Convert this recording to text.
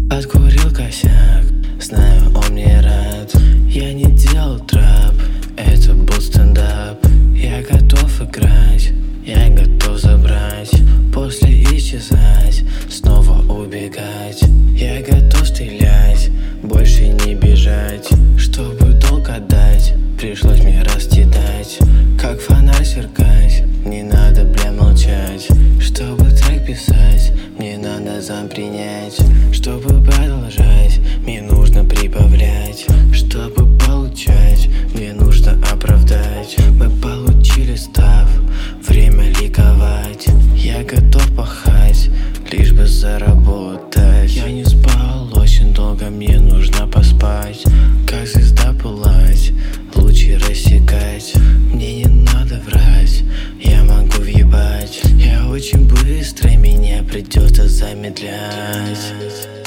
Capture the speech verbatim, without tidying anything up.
Откурил косяк, знаю, он мне рад. Я не делал трап, это был стендап. Я готов играть, я готов забрать, после исчезать, снова убегать. Я готов стрелять, больше не бежать. Чтобы долг отдать, пришлось мне расстидать. Как фонарь сверкать, не надо, бля, молчать. Чтобы трек писать, мне надо зам принять. Чтобы продолжать, мне нужно прибавлять. Чтобы получать, мне нужно оправдать. Мы получили став, время ликовать. Я готов пахать, лишь бы заработать. Я не спал очень долго, мне нужно поспать. Как звезда пылать, лучи рассекать. Мне не надо врать, я могу въебать. Я очень быстрый, меня придется замедлять.